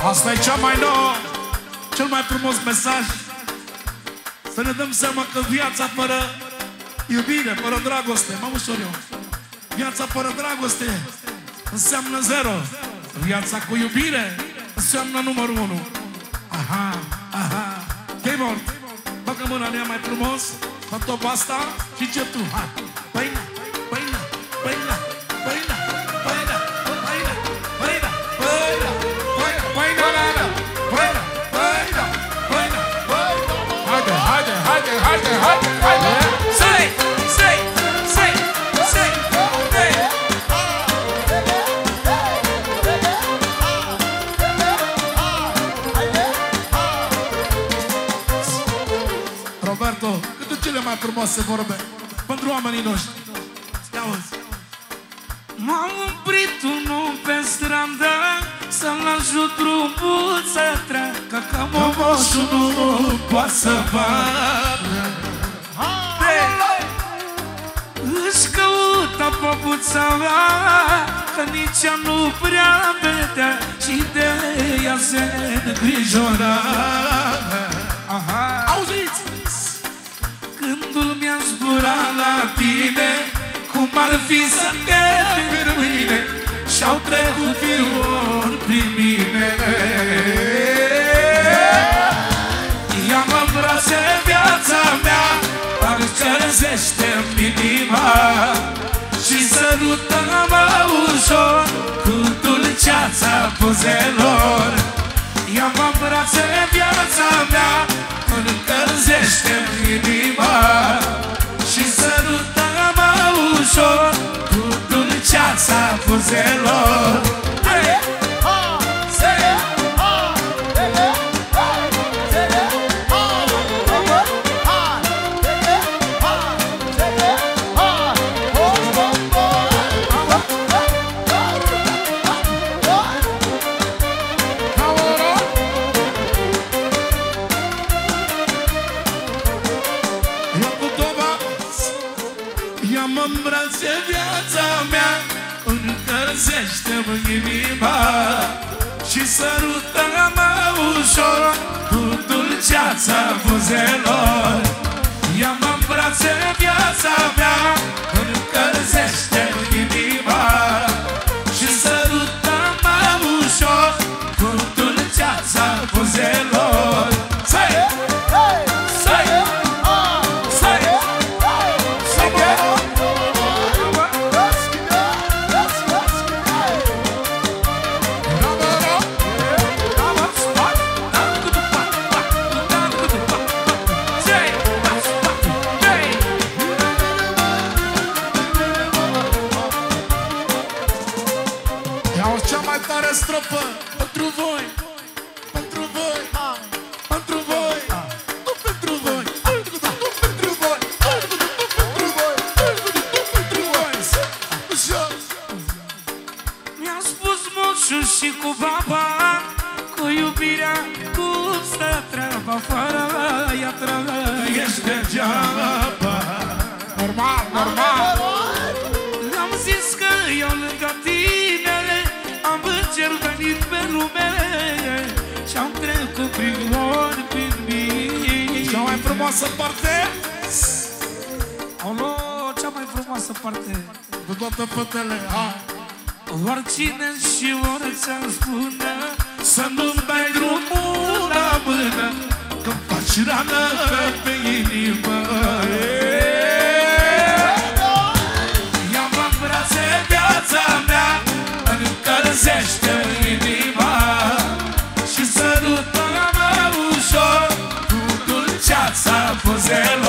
Asta e cea mai nouă, cel mai frumos mesaj. Să ne dăm seama că viața fără iubire, fără dragoste, mă ușor eu, viața fără dragoste înseamnă zero. Viața cu iubire înseamnă numărul 1. Aha, aha. Keyboard, bagă mâna în ea mai frumos, fă top asta și încep tu. Hai, păina, păina, păina, păina, păina, păina, păina, păina, păina, păina, păina, păina, păina. Haide, haide, haide, haide, haide, haide. Say, say, say, say, hey. Roberto, câte cele mai frumoase vorbe pentru oamenii noștri. Ia auzi. M-am oprit unul pe stradă să-l ajut drumul să treacă, că momoșul nu poate să vadă. Își căută păpuța mea, că nici ea nu prea vedea și de ea se îngrijora. Auziți! Gândul mi-a zburat la tine, cum ar fi să te pierd mâine, și-au trecut fiori prin mine. Ia-mă în brațe, viața mea, încălzește-mi inima și sărută-mă ușor cu dulceața buzelor. Ia-mă în brațe, viața mea, încălzește-mi inima și sărută-mă ușor cu dulceața buzelor. Ia-mă în brațe, viața mea, încălzește-mi inima și sărută-mă ușor cu dulceața buzelor. Ia-mă în brațe, viața mea, încălzește-mi inima și sărută-mă ușor cu dulceața buzelor. Cea mai tare strofă pentru voi, pentru voi, pentru voi, nu pentru voi, nu pentru voi, pentru voi, pentru voi. Mi-a spus moșul și cu baba, cu iubirea cum stă treaba, fără ea Ești degeaba. Normal, normal. Le-am zis că eu lângă tine am înger venit pe lume și-am trecut prin ori, prin mii. Cea mai frumoasă parte, Alo, cea mai frumoasă parte, cu toate fetele. oricine și orice-mi spune, să nu-mi dai drumul la mână, că-mi faci rană pe inimă. ia-mă în brațe, viața mea, încălzește-mi inima și sărută-mă ușor cu dulceața buzelor.